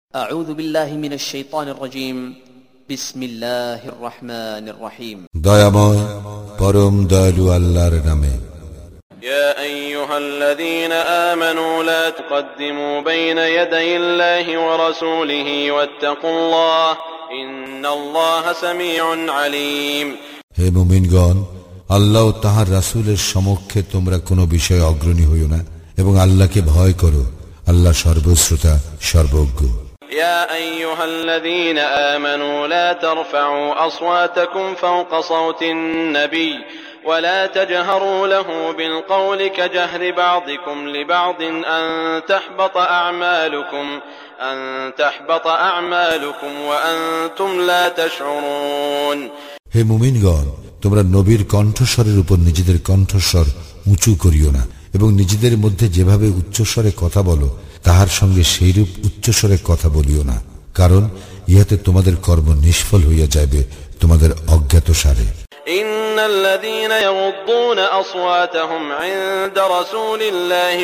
أعوذ بالله من الشيطان الرجيم بسم الله الرحمن الرحيم দয়াময় পরম দয়ালু আল্লাহর নামে। يا أيها الذين آمنوا لا تقدموا بين يدي الله ورسوله واتقوا الله إن الله سميع عليم। হে মুমিনগণ, আল্লাহ ও তাঁর রাসূলের সম্মুখে তোমরা কোনো বিষয়ে অগ্রণী হইও না এবং আল্লাহকে ভয় করো, আল্লাহ সর্বশ্রোতা সর্বজ্ঞ। يا أيها الذين آمنوا لا ترفعوا أصواتكم فوق صوت النبي ولا تجهروا له بالقول كجهر بعضكم لبعض أن تحبط أعمالكم وأنتم لا تشعرون। হে মুমিনগণ, তোমরা নবীর কণ্ঠস্বরের উপর নিজেদের কণ্ঠস্বর উঁচু করিও না এবং নিজেদের মধ্যে যেভাবে উচ্চস্বরে কথা বলো তাহার সঙ্গে সেইরূপ উচ্চস্বরে কথা বলিও না, কারণ ইহাতে তোমাদের কর্ম নিষ্ফল হইয়া যাইবে তোমাদের অজ্ঞাতসারে। ইন্নাল্লাযীনা ইয়াগুদ্দুনা আসওয়াতাহুম ইনদা রাসূলিল্লাহি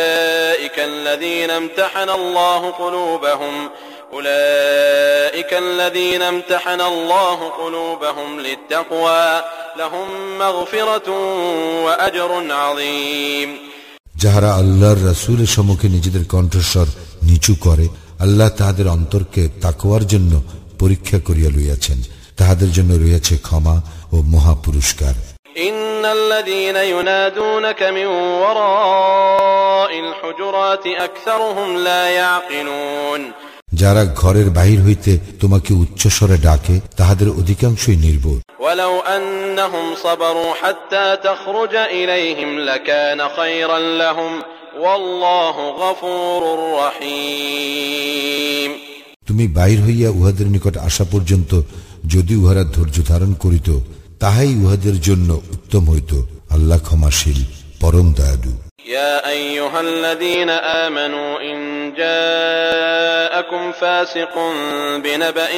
উলাইকা ইমতাহানা আল্লাহু কুলুবাহুম লিত্তাকওয়া লাহুম মাগফিরাতুন ওয়া আজরুন আযীম। যাহারা আল্লাহর রাসূলের সম্মুখে নিজেদের কণ্ঠস্বর নিচু করে, আল্লাহ তাহাদের অন্তরকে তাকওয়ার জন্য পরীক্ষা করিয়া লইয়াছেন, তাহাদের জন্য রয়েছে ক্ষমা ও মহা পুরস্কার। ইন্নাল্লাযীনা ইউনাদুনাকা মিন ওয়ারাইল হুজুরাতি আকসারুহুম লা ইয়াকিলুন। যারা ঘরের বাহির হইতে তোমাকে উচ্চস্বরে ডাকে তাহাদের অধিকাংশই নির্বোধ। ওয়ালাউ আন্নাহুম সাবারু হাত্তা তাখরুজা ইলাইহিম লাকানা খায়রান লাহুম ওয়াল্লাহু গফুরুর রহিম। তুমি বাহির হইয়া উহাদের নিকট আসা পর্যন্ত যদি উহারা ধৈর্য ধারণ করিত তাহাই উহাদের জন্য উত্তম হইত, আল্লাহ ক্ষমাশীল পরম দয়ালু। يا أيها الذين آمنوا إن جاءكم فاسق بنبأ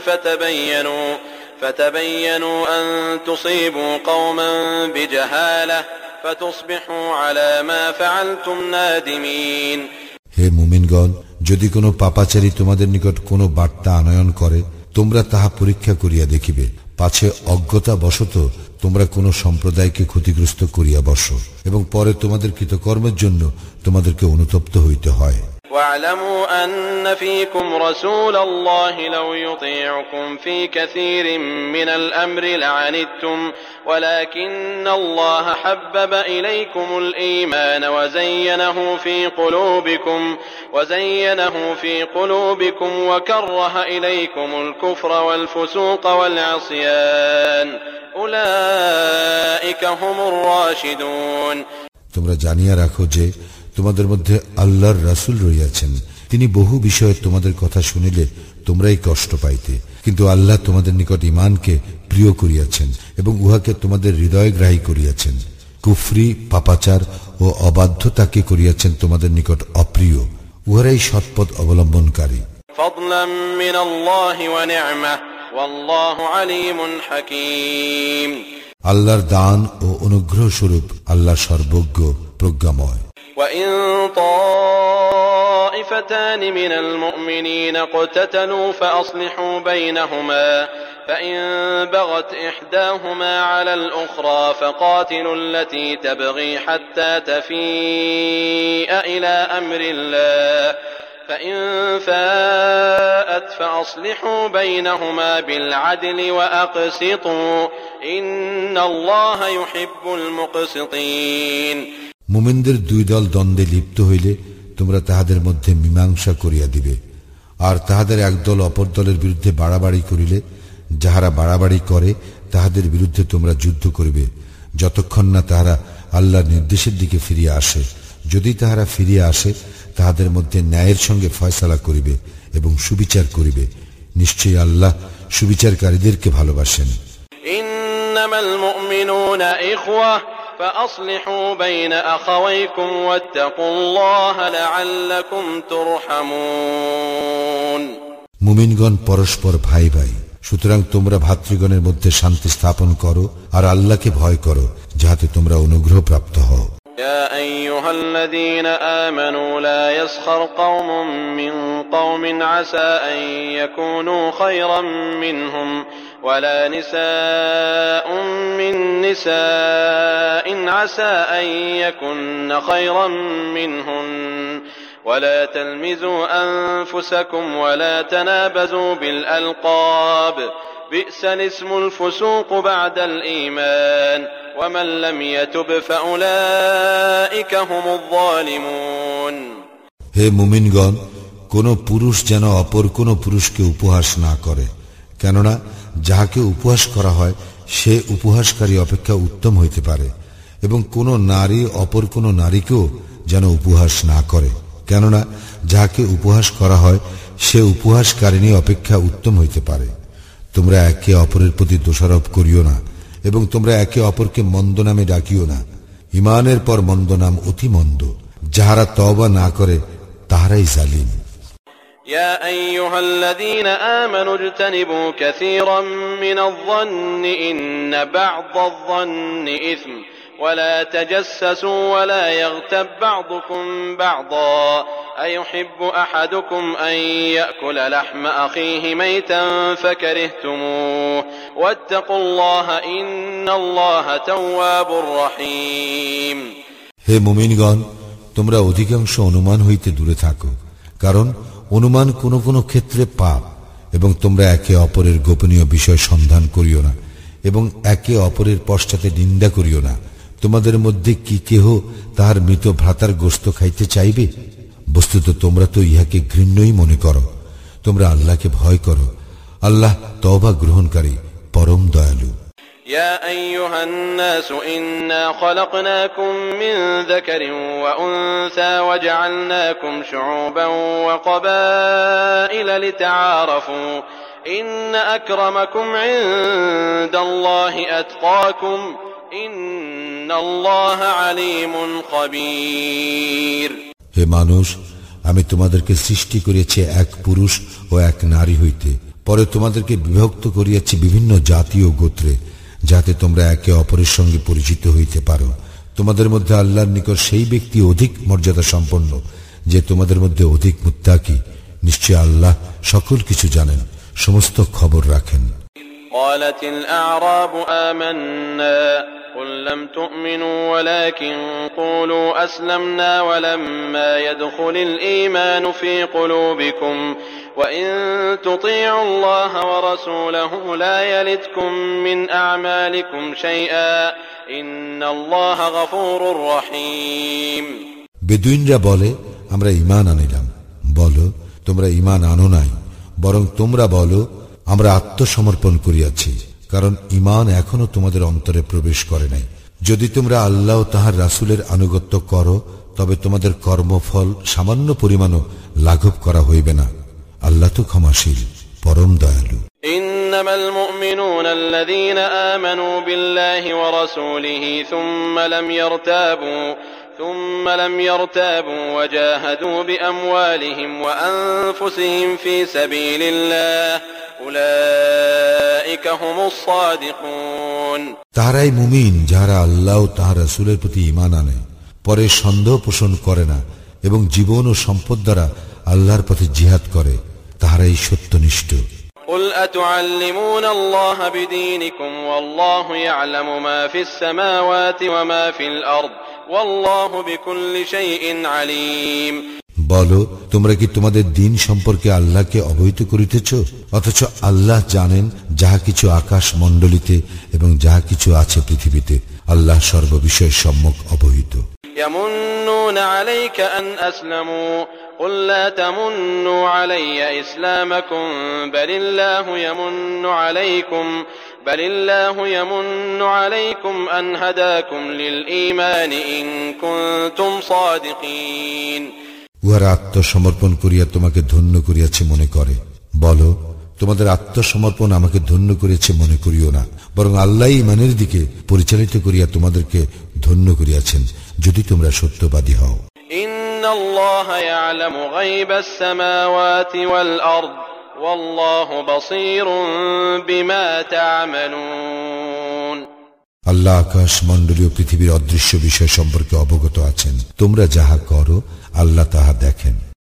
فتبينوا أن تصيبوا قوما بجهالة فتصبحوا على ما فعلتم نادمين। হে মুমিনগণ, যদি কোনো পাপাচারী তোমাদের নিকট কোনো বার্তা আনয়ন করে তোমরা তাহা পরীক্ষা করিয়া দেখিবে, পাছে অজ্ঞতা বশত তোমরা কোন সম্প্রদায়কে ক্ষতিগ্রস্ত করিয়া বসো এবং পরে তোমাদের কৃতকর্মের জন্য তোমাদেরকে অনুতপ্ত হইতে হয়। واعلموا أن فيكم رسول الله لو يطيعكم في كثير من الأمر لعنتم ولكن الله حبب إليكم الإيمان وزينه في قلوبكم وكره إليكم الكفر والفسوق والعصيان أولئك هم الراشدون। তোমরা জানিয়া রাখো যে তোমাদের মধ্যে আল্লাহর রাসূল রহিয়াছেন, তিনি বহু বিষয়ে তোমাদের কথা শুনিলে তোমরাই কষ্ট পাইতে, কিন্তু আল্লাহ তোমাদের নিকট ঈমানকে প্রিয় করিয়াছেন এবং উহাকে তোমাদের হৃদয়গ্রাহী করিয়াছেন। কুফরি, পাপাচার ও অবাধ্যতাকে করিয়াছেন তোমাদের নিকট অপ্রিয়, উহারাই সৎপথ অবলম্বনকারী। ফাদলাম মিনাল্লাহি ওয়া নি'মা ওয়াল্লাহু আলীমুন হাকীম। আল্লাহর দান ও অনুগ্রহ স্বরূপ আল্লাহ সর্বজ্ঞ প্রজ্ঞাময়। وَإِن طَائِفَتَانِ مِنَ الْمُؤْمِنِينَ اقْتَتَلُوا فَأَصْلِحُوا بَيْنَهُمَا فَإِن بَغَتْ إِحْدَاهُمَا عَلَى الْأُخْرَى فَقَاتِلُوا الَّتِي تَبْغِي حَتَّى تَفِيءَ إِلَى أَمْرِ اللَّهِ فَإِن فَاءَتْ فَأَصْلِحُوا بَيْنَهُمَا بِالْعَدْلِ وَأَقْسِطُوا إِنَّ اللَّهَ يُحِبُّ الْمُقْسِطِينَ। মুমিনদের দুই দল দ্বন্দ্বে লিপ্ত হইলে তোমরা তাহাদের মধ্যে মীমাংসা করিয়া দিবে, আর তাহাদের একদল অপর দলের বিরুদ্ধে বাড়াবাড়ি করিলে যাহারা বাড়াবাড়ি করে তাহাদের বিরুদ্ধে তোমরা যুদ্ধ করিবে যতক্ষণ না তাহারা আল্লাহর নির্দেশের দিকে ফিরিয়া আসে। যদি তাহারা ফিরিয়া আসে তাহাদের মধ্যে ন্যায়ের সঙ্গে ফয়সালা করিবে এবং সুবিচার করিবে, নিশ্চয়ই আল্লাহ সুবিচারকারীদেরকে ভালোবাসেন। ইন্নামাল মুমিনুনা ইখওয়া فأصلحوا بين أخويكم واتقوا الله لعلكم ترحمون। মুমিনগণ পরস্পর ভাই ভাই, সুতরাং তোমরা ভাতৃগণের মধ্যে শান্তি স্থাপন করো আর আল্লাহকে ভয় করো যাহাতে তোমরা অনুগ্রহ প্রাপ্ত হও। يا أيها الذين آمنوا لا يسخر قوم من قوم عسى أن يكونوا خيرا منهم ولا نساء من نساء عسى أن يكن خيرا منهن ولا تلمزوا أنفسكم ولا تنابزوا بالألقاب بئس الاسم الفسوق بعد الإيمان ومن لم يتب فأولئك هم الظالمون. হে মুমিনগণ, কোন পুরুষ যেন অপর কোন পুরুষকে উপহাস না করে, কেননা যাহাকে উপহাস করা হয় সে উপহাসকারী অপেক্ষা উত্তম হইতে পারে, এবং কোন নারী অপর কোন নারীকেও যেন উপহাস না করে, কেননা যাহাকে উপহাস করা হয় সে উপহাসকারিণী অপেক্ষা উত্তম হইতে পারে। তোমরা একে অপরের প্রতি দোষারোপ করিও না, এবং তোমরা একে অপরকে মন্দ নামে ডাকিও না। ঈমানের পর মন্দ নাম অতি মন্দ। যাহারা তওবা না করে তাহারাই জালিম। يا أيها الذين آمنوا اجتنبوا كثيرا من الظن إن بعض الظن إثم ولا تجسسوا ولا يغتب بعضكم بعضا أيحب أحدكم أن يأكل لحم أخيه ميتا فكرهتموه واتقوا الله إن الله تواب رحيم. হে মুমিনগণ, তোমরা অধিকাংশ অনুমান হইতে দূরে থাকো, কারণ অনুমান কোন কোন ক্ষেত্রে পাপ, এবং তোমরা একে অপরের গোপনীয় বিষয় সন্ধান করিও না, এবং একে অপরের পশ্চাতে নিন্দা করিও না। তোমাদের মধ্যে কি কেহ তাহার মৃত ভ্রাতার গোশত খাইতে চাইবে? বস্তুত তোমরা তো ইহাকে ঘৃণ্যই মনে করো। তোমরা আল্লাহকে ভয় করো, আল্লাহ তওবা গ্রহণকারী, পরম দয়ালু। يا أيها الناس إنا خلقناكم من ذكر وأنثى وجعلناكم شعوبا وقبائل لتعارفوا إن أكرمكم عند الله أتقاكم إن الله عليم خبير. হে মানুষ, আমি তোমাদেরকে সৃষ্টি করিয়াছি এক পুরুষ ও এক নারী হইতে, পরে তোমাদেরকে বিভক্ত করিয়াছি বিভিন্ন জাতি ও গোত্রে, যাতে তোমরা একে অপরের সঙ্গে পরিচিত হইতে পারো। তোমাদের মধ্যে আল্লাহর নিকট সেই ব্যক্তি অধিক মর্যাদা সম্পন্ন যে তোমাদের মধ্যে অধিক মুত্তাকি। নিশ্চয় আল্লাহ সকল কিছু জানেন, সমস্ত খবর রাখেন। قالت الأعراب آمنا قل لم تؤمنوا ولكن قولوا أسلمنا ولما يدخل الإيمان في قلوبكم وإن تطيعوا الله ورسوله لا يلتكم من أعمالكم شيئا إن الله غفور رحيم. বেদুইনরা বলে, আমরা ঈমান আনিলাম। বলো, তোমরা ঈমান আনো নাই, বরং তোমরা বলো, আমরা আত্মসমর্পণ করিয়াছি, কারণ ঈমান এখনো তোমাদের অন্তরে প্রবেশ করে নাই। যদি তোমরা আল্লাহ ও তাহার রাসূলের আনুগত্য করো, তবে তোমাদের কর্মফল সামান্য পরিমাণও লাঘব করা হইবে না। আল্লাহ তো ক্ষমাশীল, পরম দয়ালু। إنما المؤمنون الذين آمنوا بالله ورسوله ثم لم يرتابوا وجاهدوا بأموالهم وأنفسهم في سبيل الله أولئك هم الصادقون. তাহারাই মুমিন যাহারা আল্লাহ ও তাহার রাসূলের প্রতি ঈমান আনে, পরে সন্দেহ পোষণ করে না, এবং জীবন ও সম্পদ দ্বারা আল্লাহর পথে জিহাদ করে, তাহারাই সত্যনিষ্ঠ। قل أتعلمون الله بدينكم والله يعلم ما في السماوات وما في الأرض والله بكل شيء عليم. বলো, তোমরা কি তোমাদের দিন সম্পর্কে আল্লাহকে অবহিত করিতেছ, অথচ আল্লাহ জানেন যাহা কিছু আকাশ মণ্ডলীতে এবং যাহা কিছু আছে পৃথিবীতে। আল্লাহ সর্ববিষয়ে সম্যক অবহিত। يمنون عليك أن أسلموا قل لا تمنوا علي إسلامكم بل الله يمن عليكم أن هداكم للإيمان إن كنتم صادقين. উহারা আত্মসমর্পণ করিয়া তোমাকে ধন্য করিয়াছে মনে করে। বলো, তোমাদের আত্মসমর্পণ আমাকে ধন্য করিয়াছে মনে করিও না, বরং আল্লাহ ঈমানের দিকে পরিচালিত করিয়া তোমাদেরকে ধন্য করিয়াছেন, যদি তোমরা সত্যবাদী হও। ইন্নাল্লাহা ইয়ালামু গায়বাস সামাওয়াতি ওয়াল আরদ ওয়াল্লাহু বাসীরুম বিমা তা'মালুন. আল্লাহ আকাশ মণ্ডলী ও পৃথিবীর অদৃশ্য বিষয় সম্পর্কে অবগত আছেন। তোমরা যাহা করো আল্লাহ তাহা দেখেন।